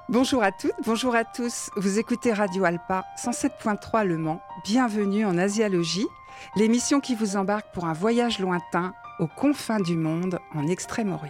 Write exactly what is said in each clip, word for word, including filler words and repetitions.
Bonjour à toutes, bonjour à tous. Vous écoutez Radio Alpa cent sept virgule trois Le Mans. Bienvenue en Asialogie, l'émission qui vous embarque pour un voyage lointain aux confins du monde en Extrême-Orient.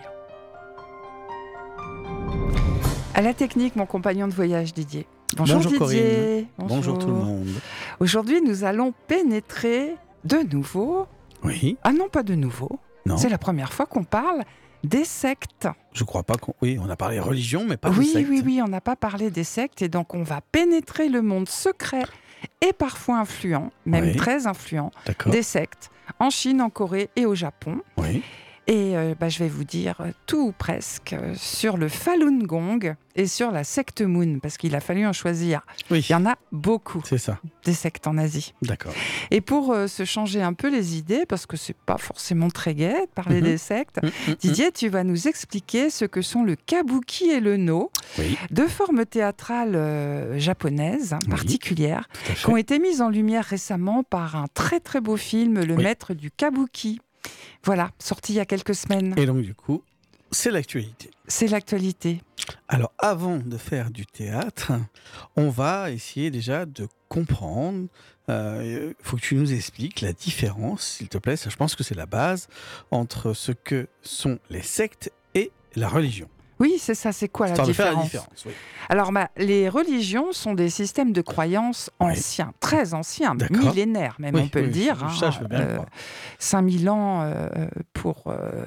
À la technique, mon compagnon de voyage Didier. Bonjour, Bonjour Didier. Bonjour. Bonjour tout le monde. Aujourd'hui, nous allons pénétrer de nouveau. Oui. Ah non, pas de nouveau. Non. C'est la première fois qu'on parle des sectes. Je crois pas qu'on... Oui, on a parlé religion, mais pas oui, de secte. Oui, oui, on n'a pas parlé des sectes. Et donc, on va pénétrer le monde secret et parfois influent, même oui. très influent, D'accord. des sectes en Chine, en Corée et au Japon. Oui. Et euh, bah, je vais vous dire tout ou presque euh, sur le Falun Gong et sur la secte Moon, parce qu'il a fallu en choisir. Oui. Il y en a beaucoup, C'est ça. des sectes en Asie. D'accord. Et pour euh, se changer un peu les idées, parce que c'est pas forcément très gai de parler Mm-hmm. des sectes, Mm-hmm. Didier, tu vas nous expliquer ce que sont le kabuki et le no, Oui. deux formes théâtrales euh, japonaises Oui. particulières, Tout à fait. qui ont été mises en lumière récemment par un très très beau film, Le Oui. Maître du Kabuki. Voilà, sorti il y a quelques semaines. Et donc, du coup, c'est l'actualité. C'est l'actualité. Alors, avant de faire du théâtre, on va essayer déjà de comprendre. Il euh, faut que tu nous expliques la différence, s'il te plaît. Ça, je pense que c'est la base entre ce que sont les sectes et la religion. Oui, c'est ça, c'est quoi la Histoire de faire différence, la différence, oui. Alors, bah, les religions sont des systèmes de croyances Oui. anciens, très anciens, D'accord. millénaires même, Oui, on peut oui, le dire. ça, hein, je veux bien le euh, croire. cinq mille ans euh, pour euh,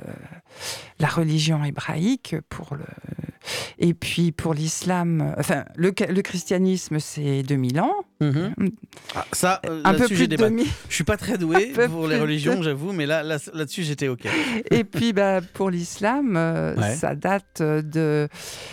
la religion hébraïque, pour le... et puis pour l'islam, enfin, le, le christianisme, c'est deux mille ans. Mm-hmm. Ah, ça, euh, Un peu là-dessus, plus j'ai de des bases. deux mille. Je suis pas très doué Un peu pour les plus religions, de- j'avoue, mais là, là, là-dessus, j'étais OK. Et puis, bah, pour l'islam, euh, Ouais. ça date de,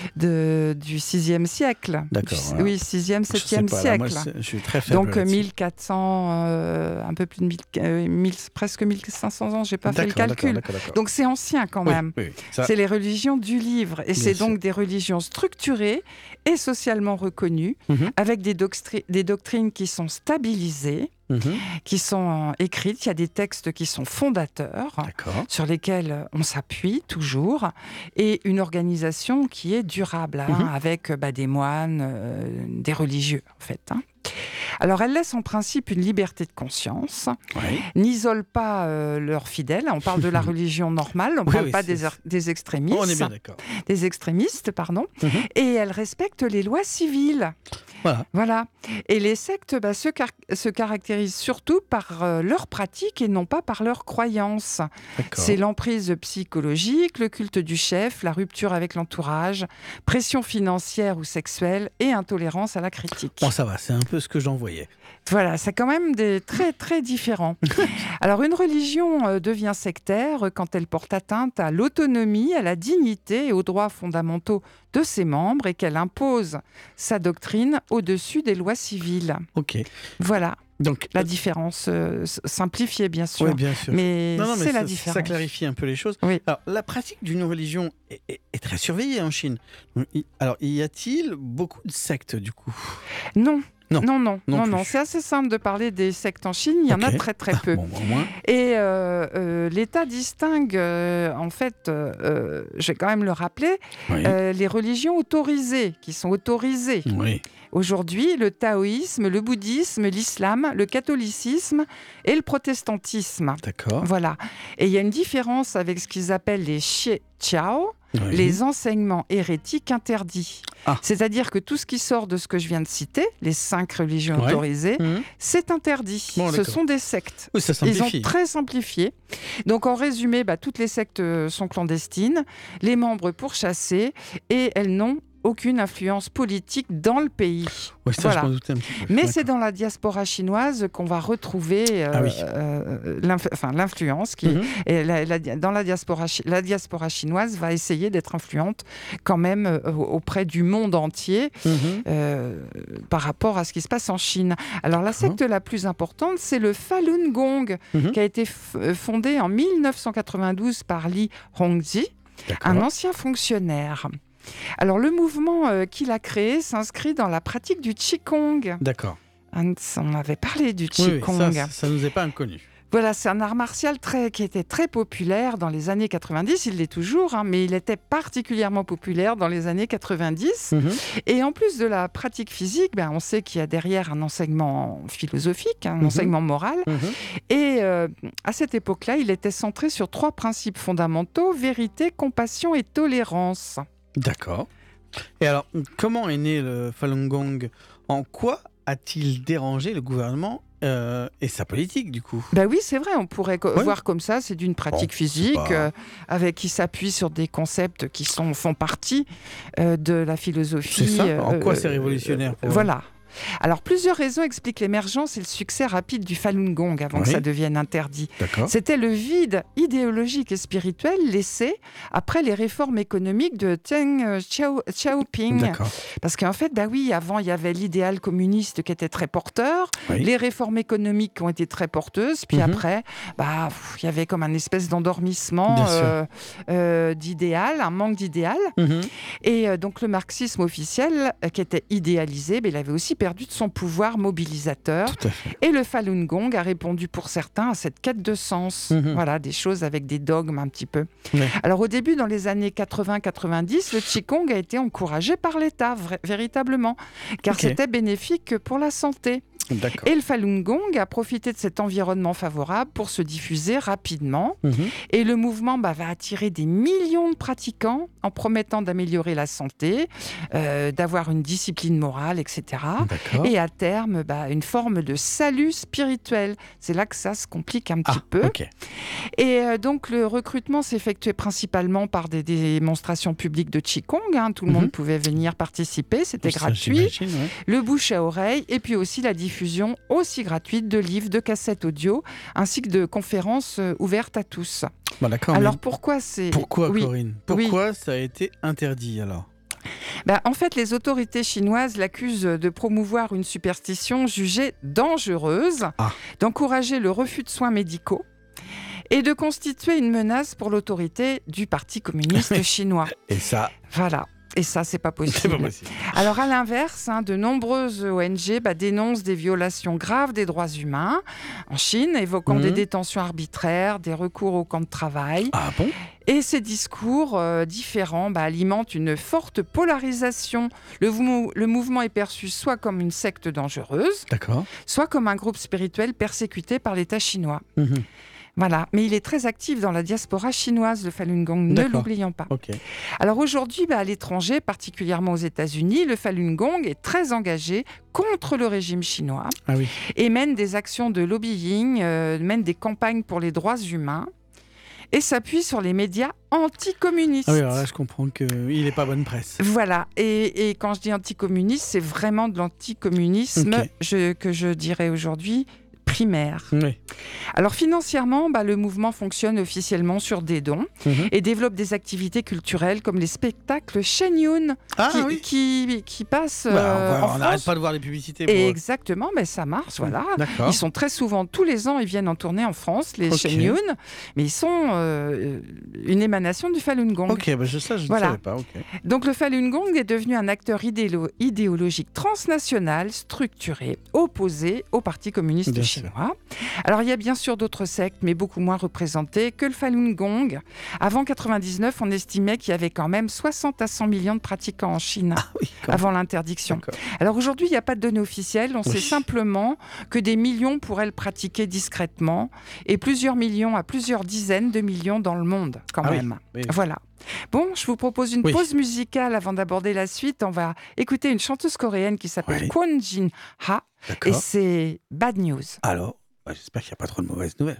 de, du sixième siècle. D'accord, Du- voilà. Oui, sixième, Je sais septième pas, là, moi, siècle. c'est- je suis très faible Donc euh, là-dessus. mille quatre cents, euh, un peu plus de mille, euh, mille- presque mille cinq cents ans, j'ai pas fait le D'accord, calcul. d'accord, d'accord, d'accord. Donc c'est ancien quand Oui, même. oui, oui. Ça, C'est les religions du livre. Et Bien c'est sûr. donc des religions structurées et socialement reconnues, Mhm, avec des, doctri- des doctrines qui sont stabilisées, mhm. qui sont euh, écrites. Il y a des textes qui sont fondateurs, D'accord. sur lesquels on s'appuie toujours, et une organisation qui est durable, hein, Mhm. avec bah, des moines, euh, des religieux en fait. hein. Alors elle laisse en principe une liberté de conscience, Oui. n'isole pas euh, leurs fidèles, on parle de la religion normale, on ne Oui, parle oui, pas c'est- des, er- des extrémistes, On est bien d'accord. des extrémistes, pardon, Mhm. et elle respecte les lois civiles. Voilà. Voilà. Et les sectes bah, se, car- se caractérisent surtout par euh, leurs pratiques et non pas par leurs croyances. D'accord. C'est l'emprise psychologique, le culte du chef, la rupture avec l'entourage, pression financière ou sexuelle et intolérance à la critique. Bon, ça va, c'est un peu ce que j'en voyais. Voilà, c'est quand même des très très différents. Alors une religion euh, devient sectaire quand elle porte atteinte à l'autonomie, à la dignité et aux droits fondamentaux de ses membres et qu'elle impose sa doctrine au-dessus des lois civiles. OK. Voilà Donc, la différence, euh, s- simplifiée bien sûr, oui, bien sûr. mais, Non, non, mais c'est la ça, différence. ça clarifie un peu les choses. Oui. Alors, la pratique d'une religion est, est- est très surveillée en Chine. Il- Alors, y a-t-il beaucoup de sectes, du coup? Non. Non. Non, non, Non non, plus. non. C'est assez simple de parler des sectes en Chine. Il y en a Ok. très, très peu. Bon, au moins. Et euh, euh, l'État distingue, euh, en fait, euh, euh, je vais quand même le rappeler, Oui. euh, les religions autorisées, qui sont autorisées. Oui. Aujourd'hui, le taoïsme, le bouddhisme, l'islam, le catholicisme et le protestantisme. D'accord. Voilà. Et il y a une différence avec ce qu'ils appellent les xie qiao, Oui. les enseignements hérétiques interdits. Ah. C'est-à-dire que tout ce qui sort de ce que je viens de citer, les cinq religions Ouais. autorisées, Mhm. c'est interdit. Bon, Ce d'accord. sont des sectes. Oui, ça Ils simplifie. ont très simplifié. Donc en résumé, bah, toutes les sectes euh, sont clandestines, les membres pourchassés et elles n'ont aucune influence politique dans le pays. Oui, ça, Voilà. je m'en doutais un petit peu. Mais D'accord. c'est dans la diaspora chinoise qu'on va retrouver euh, Ah oui. euh, l'inf- enfin, l'influence. Qui, Mhm. et la- la- dans la diaspora, chi- la diaspora chinoise va essayer d'être influente quand même euh, auprès du monde entier Mhm. euh, par rapport à ce qui se passe en Chine. Alors la secte la plus importante, c'est le Falun Gong, Mhm. qui a été f- euh, fondé en mille neuf cent quatre-vingt-douze par Li Hongzhi, D'accord. un ancien fonctionnaire. Alors le mouvement euh, qu'il a créé s'inscrit dans la pratique du Qigong. D'accord. Hans, on avait parlé du Oui, oui, Qigong. ça, ça nous est pas inconnu. Voilà, c'est un art martial très, qui était très populaire dans les années quatre-vingt-dix. Il l'est toujours, hein, mais il était particulièrement populaire dans les années quatre-vingt-dix. Mhm. Et en plus de la pratique physique, ben, on sait qu'il y a derrière un enseignement philosophique, un Mhm. enseignement moral. Mhm. Et euh, à cette époque-là, il était centré sur trois principes fondamentaux: vérité, compassion et tolérance. D'accord. Et alors, comment est né le Falun Gong? En quoi a-t-il dérangé le gouvernement euh, et sa politique, du coup? Ben oui, c'est vrai, on pourrait co- Ouais. voir comme ça, c'est d'une pratique Bon, physique c'est pas- euh, avec qui s'appuie sur des concepts qui sont, font partie euh, de la philosophie. C'est ça. En quoi euh, c'est révolutionnaire pour eux? Voilà. Alors, plusieurs raisons expliquent l'émergence et le succès rapide du Falun Gong avant que Oui. ça devienne interdit. D'accord. C'était le vide idéologique et spirituel laissé après les réformes économiques de Deng Xiao- Xiaoping. D'accord. Parce qu'en fait, bah oui, avant, il y avait l'idéal communiste qui était très porteur, Oui. les réformes économiques qui ont été très porteuses, puis Mhm. après, bah, pff, il y avait comme un espèce d'endormissement Bien sûr. euh, euh, d'idéal, un manque d'idéal. Mhm. Et euh, donc le marxisme officiel, euh, qui était idéalisé, mais il avait aussi perdu de son pouvoir mobilisateur. Tout à fait. Et le Falun Gong a répondu pour certains à cette quête de sens. Mhm. Voilà, des choses avec des dogmes un petit peu. Ouais. Alors au début, dans les années quatre-vingts quatre-vingt-dix, le Qigong a été encouragé par l'État, vra- véritablement, car Ok. c'était bénéfique pour la santé. D'accord. Et le Falun Gong a profité de cet environnement favorable pour se diffuser rapidement. Mhm. Et le mouvement bah, va attirer des millions de pratiquants en promettant d'améliorer la santé, euh, d'avoir une discipline morale, et cetera. D'accord. Et à terme, bah, une forme de salut spirituel. C'est là que ça se complique un petit Ah, peu. ok. Et euh, donc, le recrutement s'effectuait principalement par des démonstrations publiques de Qigong. Hein. Tout le Mhm. monde pouvait venir participer, c'était Ça, gratuit. j'imagine, ouais. Le bouche à oreille, et puis aussi la diffusion aussi gratuite de livres, de cassettes audio, ainsi que de conférences euh, ouvertes à tous. Bon, d'accord. Alors mais pourquoi c'est... pourquoi, Oui. Corinne? Pourquoi ça a été interdit alors? Ben, en fait, les autorités chinoises l'accusent de promouvoir une superstition jugée dangereuse, Ah. d'encourager le refus de soins médicaux et de constituer une menace pour l'autorité du Parti communiste chinois. Et ça, Voilà. Et ça, c'est pas c'est possible. pas possible. Alors, à l'inverse, hein, de nombreuses O N G bah, dénoncent des violations graves des droits humains en Chine, évoquant Mhm. des détentions arbitraires, des recours au camp de travail. Ah bon? Et ces discours euh, différents bah, alimentent une forte polarisation. Le, mou- le mouvement est perçu soit comme une secte dangereuse, D'accord. soit comme un groupe spirituel persécuté par l'État chinois. Mhm. Voilà, mais il est très actif dans la diaspora chinoise, le Falun Gong, ne D'accord. l'oublions pas. Ok. Alors aujourd'hui, bah, à l'étranger, particulièrement aux États-Unis, le Falun Gong est très engagé contre le régime chinois Ah oui. et mène des actions de lobbying, euh, mène des campagnes pour les droits humains et s'appuie sur les médias anticommunistes. Ah oui, alors là, je comprends qu'il n'est pas bonne presse. Voilà, et, et quand je dis anticommuniste, c'est vraiment de l'anticommunisme Ok. je- que je dirais aujourd'hui primaire. Oui. Alors financièrement, bah, le mouvement fonctionne officiellement sur des dons Mhm. et développe des activités culturelles comme les spectacles Shenyun Ah qui, oui. qui, qui passent Bah, euh, on va- en on n'arrête France. pas de voir les publicités pour Et eux. exactement, mais ça marche, voilà. D'accord. Ils sont très souvent, tous les ans, ils viennent en tournée en France, les Ok. Shenyun, mais ils sont euh, une émanation du Falun Gong. Ok, bah je, ça, je Voilà. ne savais pas. Ok. Donc le Falun Gong est devenu un acteur idéolo- idéologique transnational, structuré, opposé au Parti communiste Bien sûr. chinois. Alors il y a bien sûr d'autres sectes, mais beaucoup moins représentées que le Falun Gong. Avant quatre-vingt-dix-neuf, on estimait qu'il y avait quand même soixante à cent millions de pratiquants en Chine. Ah oui, quand Avant l'interdiction. D'accord. Alors aujourd'hui, il n'y a pas de données officielles. On Oui. sait simplement que des millions pourraient le pratiquer discrètement et plusieurs millions à plusieurs dizaines de millions dans le monde, quand Ah oui. même. Oui. Voilà. Bon, je vous propose une Oui. pause musicale avant d'aborder la suite. On va écouter une chanteuse coréenne qui s'appelle Oui. Kwon Jin Ha et D'accord. c'est Bad News. Alors, bah, j'espère qu'il n'y a pas trop de mauvaises nouvelles.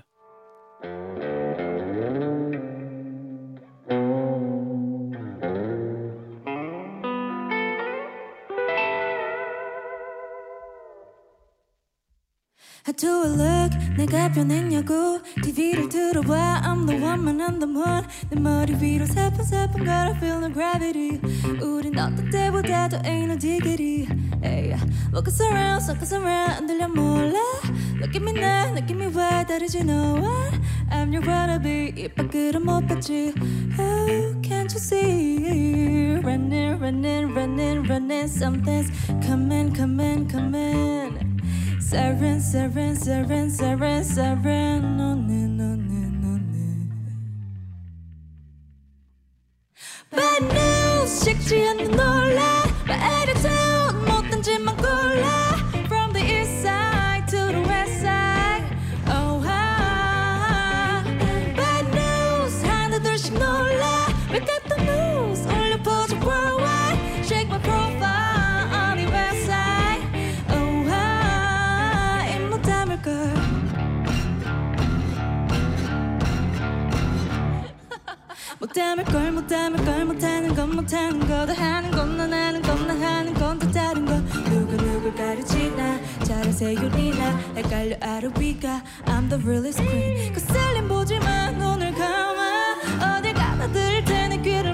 Do a look 내가 변했냐고 티비를 들어봐 I'm the woman I'm the one 내 머리 위로 새뿐새뿐 걸어 feel no gravity 우린 어떤 때보다도 ain't no diggity hey. Look us around, look us around 안 들려 몰라 Look at me now, look at me 왜 다르지 know what I'm your wannabe 입 밖으로 못 봤지 Oh, can't you see Running, running, running, running Something's coming, coming, coming Siren, siren, siren, siren, siren. No, no, no, no, no, no. Bad news, 식지 않는 놀라. My attitude, 못된지만 골라. From the east side to the west side. Oh, ah. Bad news, 하나둘씩 놀라. We got the news, 올려 퍼져 worldwide. Shake my profile on the west side. Oh, ah. 입 못 다물 걸. 못 담을 걸, 못 담을 걸, 못하는 건 못하는 거, 다 하는 건 난 하는 건 나 하는 건 또 다른 거. 누구 누굴 가르치나 잘하세요 리나 헷갈려 아래 위가 I'm the realest queen. 그 셀린 보지만 눈을 감아 어딜 가나 들을 테니 귀를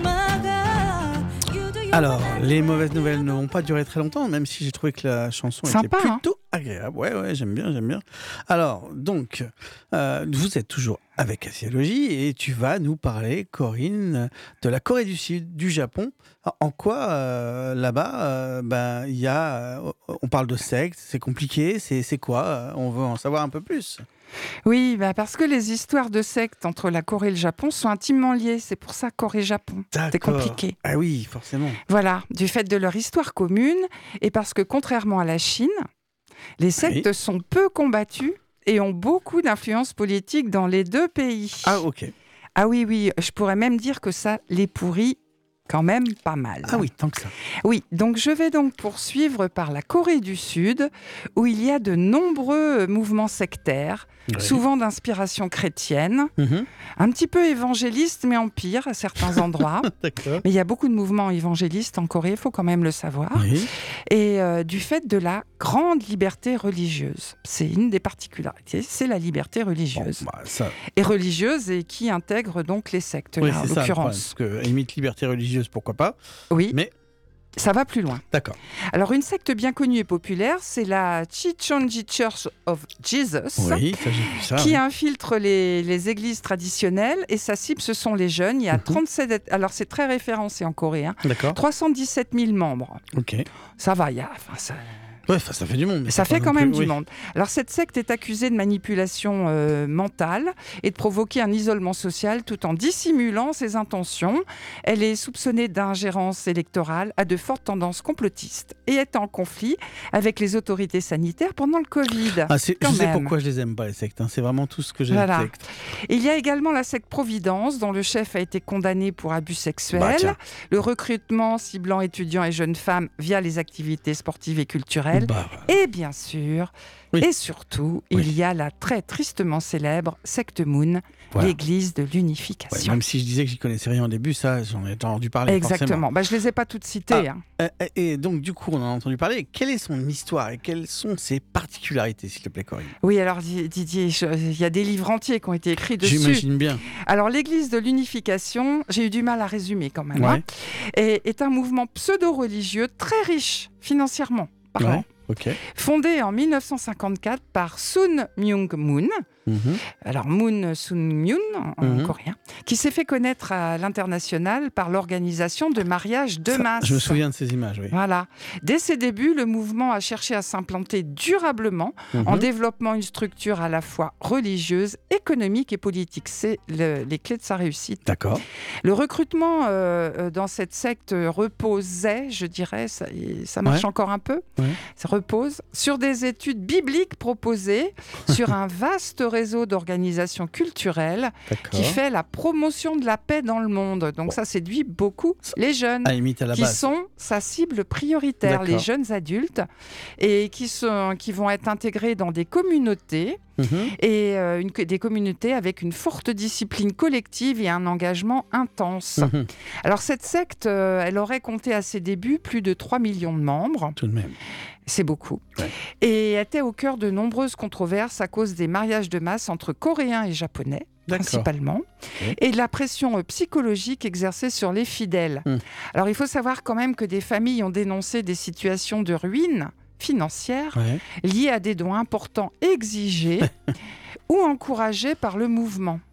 막아. You do your Alors, part. les mauvaises nouvelles ne vont pas durer très longtemps, même si j'ai trouvé que la chanson Sympa, était hein. plutôt agréable. Ouais, ouais, j'aime bien, j'aime bien. Alors, donc, euh, vous êtes toujours avec Asiologie et tu vas nous parler, Corinne, de la Corée du Sud, du Japon. En quoi, euh, là-bas, euh, ben, il y a, euh, on parle de secte, c'est compliqué, c'est, c'est quoi euh, On veut en savoir un peu plus. Oui, bah parce que les histoires de sectes entre la Corée et le Japon sont intimement liées. C'est pour ça Corée-Japon. C'est D'accord. compliqué. Ah oui, forcément. Voilà, du fait de leur histoire commune et parce que contrairement à la Chine, les sectes Oui. sont peu combattues et ont beaucoup d'influence politique dans les deux pays. Ah, ok. Ah oui, oui, je pourrais même dire que ça les pourrit quand même pas mal. Ah oui, tant que ça. Oui, donc je vais donc poursuivre par la Corée du Sud, où il y a de nombreux mouvements sectaires, Ouais. souvent d'inspiration chrétienne, Mhm. un petit peu évangélistes, mais en pire à certains endroits. D'accord. Mais il y a beaucoup de mouvements évangélistes en Corée, il faut quand même le savoir. Oui. Et euh, du fait de la grande liberté religieuse. C'est une des particularités, c'est la liberté Bon, religieuse. bah, ça, Et religieuse, et qui intègre donc les sectes, oui, là, en c'est ça, le problème, l'occurrence. parce que, à la limite, liberté religieuse, pourquoi pas. Oui, Mais, ça va plus loin. d'accord. Alors, une secte bien connue et populaire, c'est la Chichonji Church of Jesus, Oui, ça, j'ai vu ça. qui oui. infiltre les, les églises traditionnelles. Et sa cible, ce sont les jeunes. Il y a Mhm. trente-sept... Alors, c'est très référencé en Corée. Hein. D'accord. trois cent dix-sept mille membres. Ok. Ça va, il y a... Enfin, ça... Ouais, enfin, ça fait du monde. mais Ça c'est pas fait non quand même plus- du oui. monde. Alors cette secte est accusée de manipulation euh, mentale et de provoquer un isolement social tout en dissimulant ses intentions. Elle est soupçonnée d'ingérence électorale, a de fortes tendances complotistes et est en conflit avec les autorités sanitaires pendant le Covid. Ah, c'est- je quand sais même. pourquoi je les aime pas, les sectes. hein. C'est vraiment tout ce que j'aime, Voilà. les sectes. Et il y a également la secte Providence, dont le chef a été condamné pour abus sexuels. Bah, tiens. Le recrutement ciblant étudiants et jeunes femmes via les activités sportives et culturelles. Bah, Et bien sûr, Oui. et surtout, Oui. il y a la très tristement célèbre secte Moon, voilà. l'église de Ouais, l'unification. même si je disais que j'y connaissais rien au début, ça, j'en ai déjà entendu parler. Exactement. Bah, je ne les ai pas toutes citées. Ah. hein. forcément. Euh, Et donc, du coup, on en a entendu parler. Quelle est son histoire et quelles sont ses particularités, s'il te plaît, Corinne? Oui, alors Di- Didier, je- il y a des livres entiers qui ont été écrits dessus. J'imagine bien. Alors, l'église de l'unification, j'ai eu du mal à résumer quand même, Ouais. hein, est, est un mouvement pseudo-religieux très riche financièrement parlant, Ouais. Ok. fondé en mille neuf cent cinquante-quatre par Sun Myung Moon. Mhm. Alors Moon Sun Myun en, en Mhm. coréen, qui s'est fait connaître à l'international par l'organisation de mariages de Ça, masse. Je me souviens de ces images, oui. Voilà. Dès ses débuts, le mouvement a cherché à s'implanter durablement en Mhm. développant une structure à la fois religieuse, économique et politique. C'est le- les clés de sa réussite. D'accord. Le recrutement euh, euh, dans cette secte reposait, je dirais, ça, et ça marche Ouais. encore un peu, Ouais. ça repose, sur des études bibliques proposées, sur un vaste réseau d'organisations culturelles D'accord. qui fait la promotion de la paix dans le monde. Donc ça séduit beaucoup les jeunes. À la limite, à la Qui base. sont sa cible prioritaire, les D'accord. jeunes adultes, et qui, sont, qui vont être intégrés dans des communautés, Mhm. et euh, une, des communautés avec une forte discipline collective et un engagement intense. Mhm. Alors cette secte, euh, elle aurait compté à ses débuts plus de trois millions de membres, Tout de même. c'est beaucoup, Ouais. et était au cœur de nombreuses controverses à cause des mariages de masse entre Coréens et Japonais, D'accord. principalement, Ok. et de la pression euh, psychologique exercée sur les fidèles. Hmm. Alors il faut savoir quand même que des familles ont dénoncé des situations de ruine financière Ouais. liées à des dons importants exigés ou encouragés par le mouvement.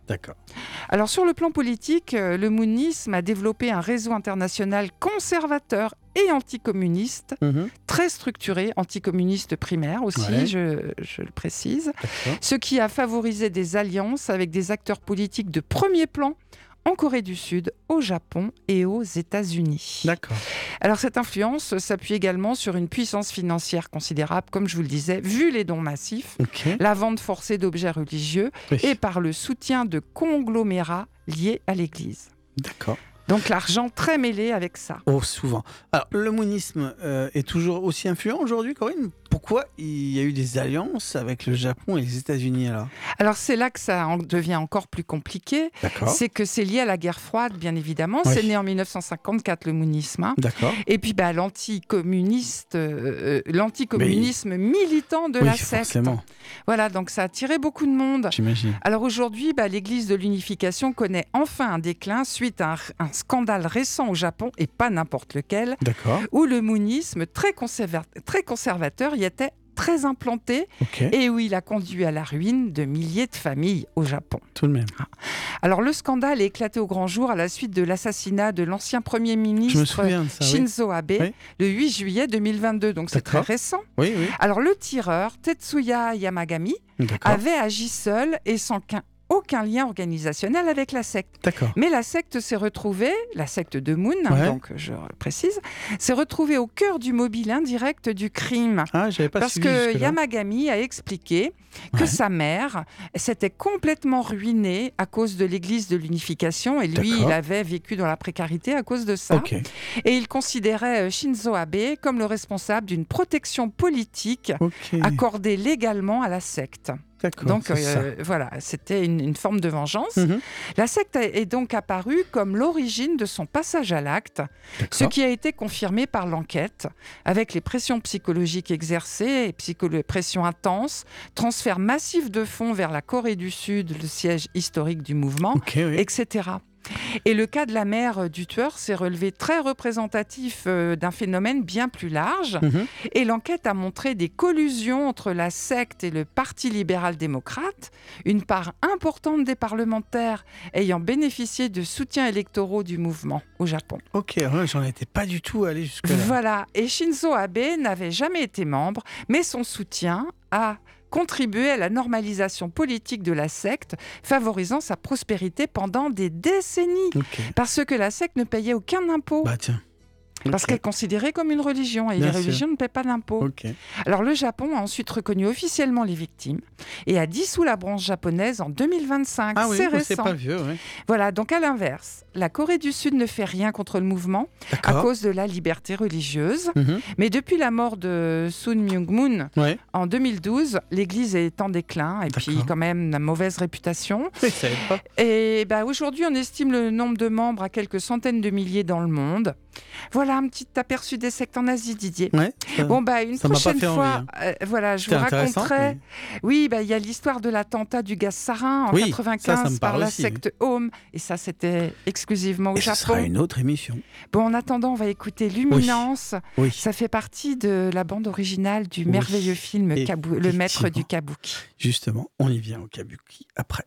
D'accord. Alors sur le plan politique, euh, le moonisme a développé un réseau international conservateur et anticommuniste, Mhm. très structuré, anticommuniste primaire aussi, Ouais. je, je le précise, D'accord. ce qui a favorisé des alliances avec des acteurs politiques de premier plan en Corée du Sud, au Japon et aux États-Unis. D'accord. Alors cette influence s'appuie également sur une puissance financière considérable, comme je vous le disais, vu les dons massifs, Ok. la vente forcée d'objets religieux Oui. et par le soutien de conglomérats liés à l'Église. D'accord. Donc l'argent très mêlé avec ça. Oh, souvent. Alors, le moonisme euh, est toujours aussi influent aujourd'hui, Corinne. Pourquoi il y a eu des alliances avec le Japon et les États-Unis alors? Alors c'est là que ça en devient encore plus compliqué. D'accord. C'est que c'est lié à la guerre froide, bien évidemment. Oui. C'est né en mille neuf cent cinquante-quatre, le moonisme. hein. D'accord. Et puis bah, l'anticommuniste, euh, euh, l'anticommunisme militant de oui, la secte. forcément. Voilà, donc ça a attiré beaucoup de monde. J'imagine. Alors aujourd'hui, bah, l'Église de l'Unification connaît enfin un déclin suite à un, un scandale récent au Japon, et pas n'importe lequel, D'accord. où le moonisme, très, conserva- très conservateur, y était très implanté Ok. et où il a conduit à la ruine de milliers de familles au Japon. Tout de même. Alors le scandale est éclaté au grand jour à la suite de l'assassinat de l'ancien Premier Je me ministre souviens de ça. Oui. Shinzo Abe Oui. le huit juillet deux mille vingt-deux, donc c'est très D'accord. récent. Oui, oui. Alors le tireur, Tetsuya Yamagami, D'accord. avait agi seul et sans qu'un- aucun lien organisationnel avec la secte. D'accord. Mais la secte s'est retrouvée, la secte de Moon, Ouais. donc je précise, s'est retrouvée au cœur du mobile indirect du crime. Ah, j'avais pas Parce suivi que jusque-là. Yamagami a expliqué que Ouais. sa mère s'était complètement ruinée à cause de l'Église de l'Unification et lui, D'accord. il avait vécu dans la précarité à cause de ça. Ok. Et il considérait euh, Shinzo Abe comme le responsable d'une protection politique Ok. accordée légalement à la secte. D'accord. Donc c'est ça. euh, voilà, c'était une, une forme de vengeance. Mhm. La secte est donc apparue comme l'origine de son passage à l'acte, ce D'accord. qui a été confirmé par l'enquête, avec les pressions psychologiques exercées, et psycholo- pressions intenses, transfert massif de fonds vers la Corée du Sud, le siège historique du mouvement, Ok, oui. et cetera. Et le cas de la mère euh, du tueur s'est relevé très représentatif euh, d'un phénomène bien plus large. Mhm. Et l'enquête a montré des collusions entre la secte et le Parti libéral-démocrate, une part importante des parlementaires ayant bénéficié de soutiens électoraux du mouvement au Japon. Ok, ouais, j'en étais pas du tout allé jusque-là. Voilà, et Shinzo Abe n'avait jamais été membre, mais son soutien a contribué à la normalisation politique de la secte, favorisant sa prospérité pendant des décennies, Ok. parce que la secte ne payait aucun impôt. Bah tiens. Parce Ok. qu'elle est considérée comme une religion, et Bien les sûr. religions ne paient pas d'impôts. Ok. Alors le Japon a ensuite reconnu officiellement les victimes et a dissous la branche japonaise en deux mille vingt-cinq. Ah oui, c'est bah, c'est récent. pas vieux, ouais. Voilà, donc à l'inverse, la Corée du Sud ne fait rien contre le mouvement à D'accord. cause de la liberté religieuse. Mhm. Mais depuis la mort de Sun Myung-moon Ouais. en deux mille douze, l'Église est en déclin et puis D'accord. quand même une mauvaise réputation. Oui, ça aide pas. Et bah, aujourd'hui, on estime le nombre de membres à quelques centaines de milliers dans le monde. Voilà un petit aperçu des sectes en Asie, Didier. Ouais. ça- Bon, bah, une ça m'a pas prochaine fait envie, fois, hein. euh, voilà, je C'était vous intéressant, raconterai. mais- Oui, bah, il y a l'histoire de l'attentat du gaz sarin en Oui, ça, quatre-vingt-quinze ça me par parle la aussi, secte Home. Et ça, c'était exclusivement au Et ce Japon. sera une autre émission. Bon, en attendant, on va écouter Luminance. Oui. Ça fait partie de la bande originale du Oui, merveilleux film Kabu- Le Maître du effectivement. Kabuki. Justement, on y vient au Kabuki après.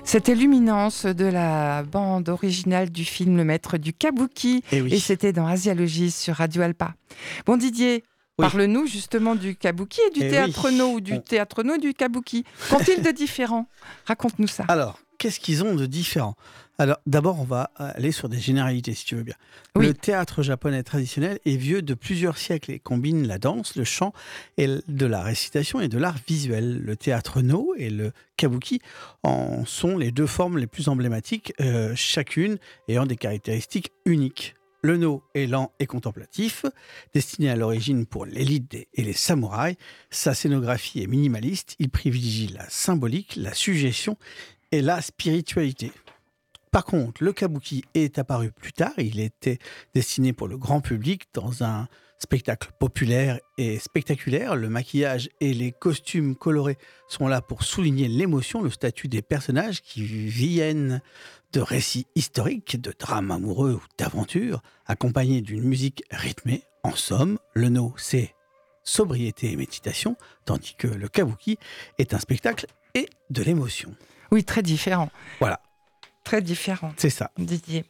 C'était Luminance de la bande originale du film Le Maître du Kabuki. Et, oui. Et c'était dans Asialogie sur Radio Alpa. Bon Didier, oui. Parle-nous justement du Kabuki et du et théâtre oui. no ou du On... théâtre no et du Kabuki. Qu'ont-ils de différent? Raconte-nous ça. Alors, qu'est-ce qu'ils ont de différent? Alors, d'abord, on va aller sur des généralités, si tu veux bien. Oui. Le théâtre japonais traditionnel est vieux de plusieurs siècles et combine la danse, le chant, et de la récitation et de l'art visuel. Le théâtre no et le kabuki en sont les deux formes les plus emblématiques, euh, chacune ayant des caractéristiques uniques. Le no est lent et contemplatif, destiné à l'origine pour l'élite et les samouraïs. Sa scénographie est minimaliste, il privilégie la symbolique, la suggestion et la spiritualité. Par contre, le kabuki est apparu plus tard. Il était destiné pour le grand public dans un spectacle populaire et spectaculaire. Le maquillage et les costumes colorés sont là pour souligner l'émotion, le statut des personnages qui viennent de récits historiques, de drames amoureux ou d'aventures, accompagnés d'une musique rythmée. En somme, le no, c'est sobriété et méditation, tandis que le kabuki est un spectacle et de l'émotion. Oui, très différent. Voilà. Très différent. C'est ça. Didier.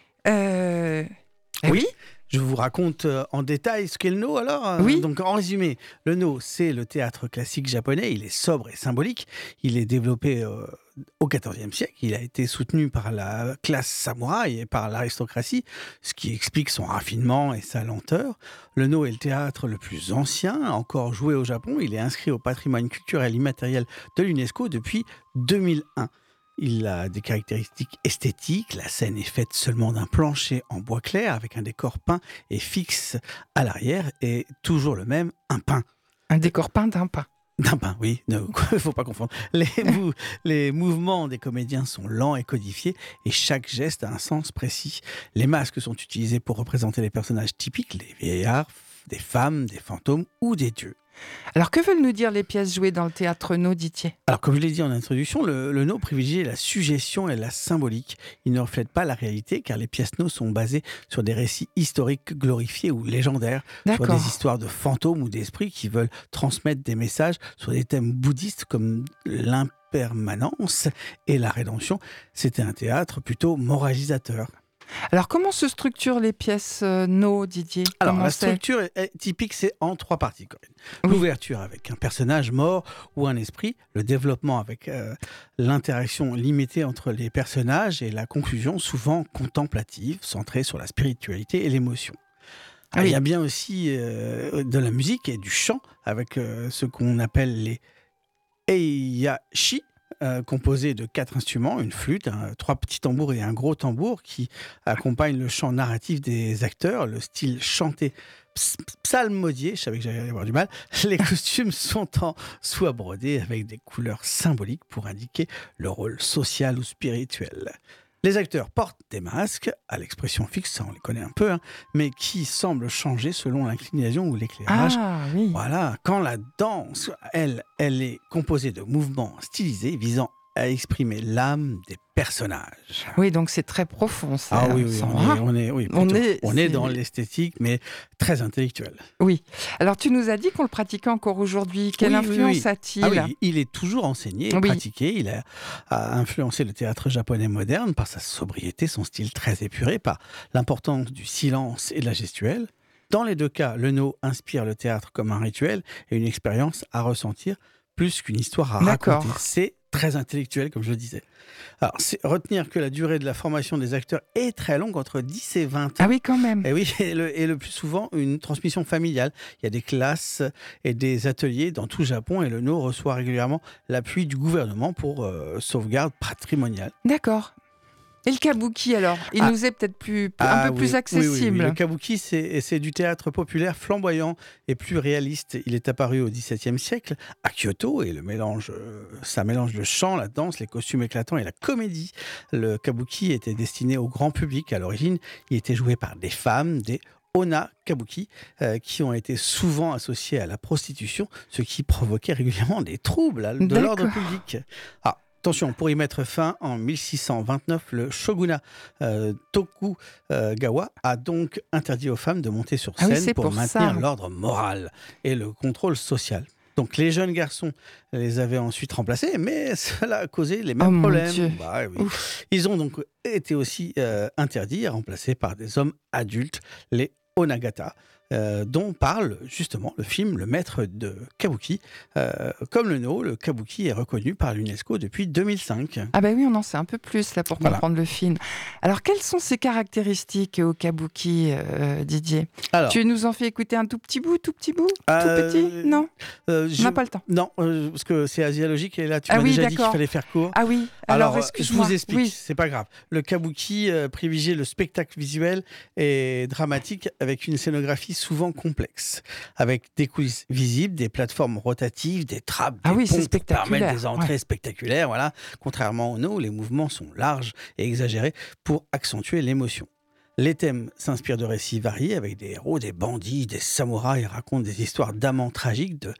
Euh... Oui. oui. Je vous raconte en détail ce qu'est le no alors. Oui. Donc en résumé, le no, c'est le théâtre classique japonais. Il est sobre et symbolique. Il est développé euh, au quatorzième siècle. Il a été soutenu par la classe samouraï et par l'aristocratie, ce qui explique son raffinement et sa lenteur. Le no est le théâtre le plus ancien, encore joué au Japon. Il est inscrit au patrimoine culturel immatériel de l'UNESCO depuis deux mille un. Il a des caractéristiques esthétiques. La scène est faite seulement d'un plancher en bois clair avec un décor peint et fixe à l'arrière et toujours le même, un pain. Un décor peint d'un pain. D'un pain, oui. Il ne faut pas confondre. Les, mou- les mouvements des comédiens sont lents et codifiés et chaque geste a un sens précis. Les masques sont utilisés pour représenter les personnages typiques, les vieillards, des femmes, des fantômes ou des dieux. Alors, que veulent nous dire les pièces jouées dans le théâtre no, Didier? Alors, comme je l'ai dit en introduction, le, le no privilégie la suggestion et la symbolique. Il ne reflète pas la réalité, car les pièces no sont basées sur des récits historiques glorifiés ou légendaires, D'accord. sur des histoires de fantômes ou d'esprits qui veulent transmettre des messages sur des thèmes bouddhistes comme l'impermanence et la rédemption. C'était un théâtre plutôt moralisateur. Alors, comment se structurent les pièces euh, no, Didier? Alors, comment la c'est structure est, est typique, c'est en trois parties, Corinne. Oui. L'ouverture avec un personnage mort ou un esprit, le développement avec euh, l'interaction limitée entre les personnages et la conclusion souvent contemplative, centrée sur la spiritualité et l'émotion. Ah oui. Il y a bien aussi euh, de la musique et du chant avec euh, ce qu'on appelle les eiyashi, Euh, composé de quatre instruments, une flûte, un, trois petits tambours et un gros tambour qui accompagnent le chant narratif des acteurs, le style chanté ps- psalmodié, je savais que j'allais avoir du mal. Les costumes sont en soie brodée avec des couleurs symboliques pour indiquer le rôle social ou spirituel. Les acteurs portent des masques, à l'expression fixe, ça on les connaît un peu, hein, mais qui semblent changer selon l'inclinaison ou l'éclairage. Ah oui. Voilà, quand la danse, elle, elle est composée de mouvements stylisés visant à exprimer l'âme des personnages. Oui, donc c'est très profond. Ça, ah oui, oui, on est, on est, oui, on plutôt. est, on est dans l'esthétique, mais très intellectuel. Oui. Alors, tu nous as dit qu'on le pratiquait encore aujourd'hui. Quelle oui, influence oui, oui. a-t-il? Ah oui, il est toujours enseigné et oui. pratiqué. Il a, a influencé le théâtre japonais moderne par sa sobriété, son style très épuré, par l'importance du silence et de la gestuelle. Dans les deux cas, le no inspire le théâtre comme un rituel et une expérience à ressentir plus qu'une histoire à D'accord. raconter. C'est très intellectuel, comme je le disais. Alors, c'est retenir que la durée de la formation des acteurs est très longue, entre dix et vingt ans. Ah oui, quand même. Et oui, et le, et le plus souvent, une transmission familiale. Il y a des classes et des ateliers dans tout le Japon et le no reçoit régulièrement l'appui du gouvernement pour euh, sauvegarde patrimoniale. D'accord. Et le kabuki, alors? Il ah. nous est peut-être plus, un ah, peu oui, plus accessible. Oui, oui, oui. Le kabuki, c'est, c'est du théâtre populaire flamboyant et plus réaliste. Il est apparu au dix-septième siècle à Kyoto et le mélange, euh, ça mélange le chant, la danse, les costumes éclatants et la comédie. Le kabuki était destiné au grand public. À l'origine, il était joué par des femmes, des Onna Kabuki, euh, qui ont été souvent associés à la prostitution, ce qui provoquait régulièrement des troubles là, de D'accord. l'ordre public. Ah, attention, pour y mettre fin, en mille six cent vingt-neuf, le shogunat euh, Tokugawa a donc interdit aux femmes de monter sur scène ah oui, pour, pour maintenir ça. l'ordre moral et le contrôle social. Donc les jeunes garçons les avaient ensuite remplacés, mais cela a causé les mêmes Oh mon problèmes. Dieu. Bah oui. Ils ont donc été aussi euh, interdits et remplacés par des hommes adultes, les Onagata, euh, dont parle justement le film Le Maître de Kabuki. Euh, comme le No, le Kabuki est reconnu par l'UNESCO depuis deux mille cinq. Ah ben oui, on en sait un peu plus là pour Voilà. comprendre le film. Alors, quelles sont ses caractéristiques au kabuki, euh, Didier? Alors, Tu nous en fais écouter un tout petit bout, tout petit bout, Euh, tout petit? Non, euh, on je- n'a pas le temps. non, euh, parce que c'est asiologique et là tu Ah m'as oui, déjà dit qu'il d'accord. fallait faire court. Ah oui, alors, Alors, euh, je excuse-moi. vous explique, Oui. c'est pas grave. Le kabuki euh, privilégie le spectacle visuel et dramatique avec une scénographie souvent complexe, avec des coulisses visibles, des plateformes rotatives, des trappes, Ah des oui, c'est ponts pour permettre spectaculaire, des entrées ouais. spectaculaires. Voilà. Contrairement au No, les mouvements sont larges et exagérés pour accentuer l'émotion. Les thèmes s'inspirent de récits variés avec des héros, des bandits, des samouraïs et racontent des histoires d'amants tragiques, de,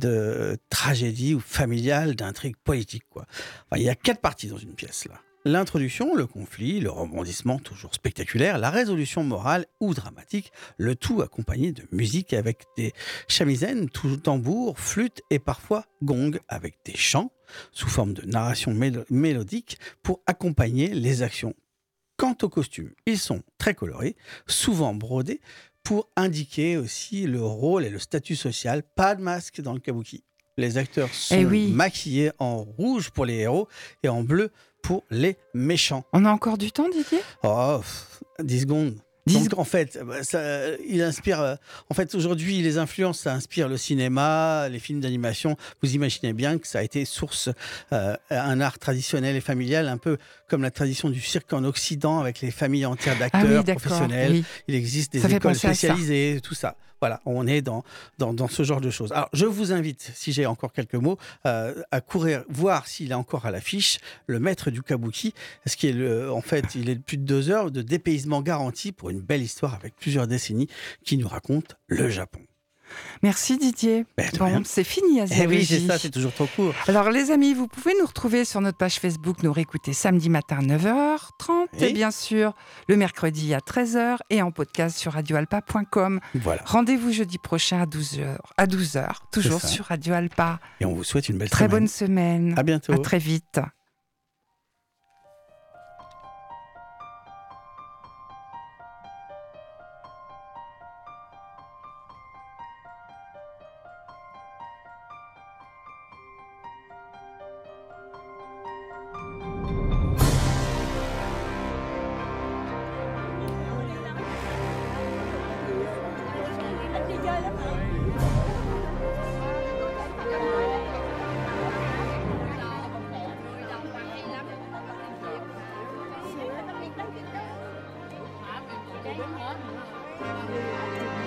de tragédies ou familiales, d'intrigues politiques, quoi. Enfin, il y a quatre parties dans une pièce là. L'introduction, le conflit, le rebondissement toujours spectaculaire, la résolution morale ou dramatique, le tout accompagné de musique avec des shamisen, tout tambour, flûte et parfois gong avec des chants sous forme de narration mélo- mélodique pour accompagner les actions. Quant aux costumes, ils sont très colorés, souvent brodés, pour indiquer aussi le rôle et le statut social. Pas de masque dans le kabuki. Les acteurs sont Eh oui. maquillés en rouge pour les héros et en bleu pour les méchants. On a encore du temps, Didier? Oh, pff, dix secondes. dix Donc en fait, bah, ça, il inspire. euh, En fait, aujourd'hui, les influences, ça inspire le cinéma, les films d'animation. Vous imaginez bien que ça a été source euh, un art traditionnel et familial, un peu comme la tradition du cirque en Occident, avec les familles entières Ah d'acteurs oui, d'accord. professionnels. Oui. Il existe des Ça fait écoles penser à ça. spécialisées, tout ça. Voilà, on est dans, dans, dans ce genre de choses. Alors, je vous invite, si j'ai encore quelques mots, euh, à courir, voir s'il est encore à l'affiche, Le Maître du Kabuki. Ce qui est le, en fait, il est de plus de deux heures de dépaysement garanti pour une belle histoire avec plusieurs décennies qui nous raconte le Japon. Merci, Didier. Ben, de Bon, rien. c'est fini, Eh Asialogie. oui, c'est ça, c'est toujours trop court. Alors, les amis, vous pouvez nous retrouver sur notre page Facebook, nous réécouter samedi matin à neuf heures trente Oui. et bien sûr le mercredi à treize heures et en podcast sur radio alpa point com. Voilà. Rendez-vous jeudi prochain à douze heures, à douze heures toujours ça. sur Radio Alpa. Et on vous souhaite une belle Très semaine. bonne semaine. À bientôt. À très vite. Hả?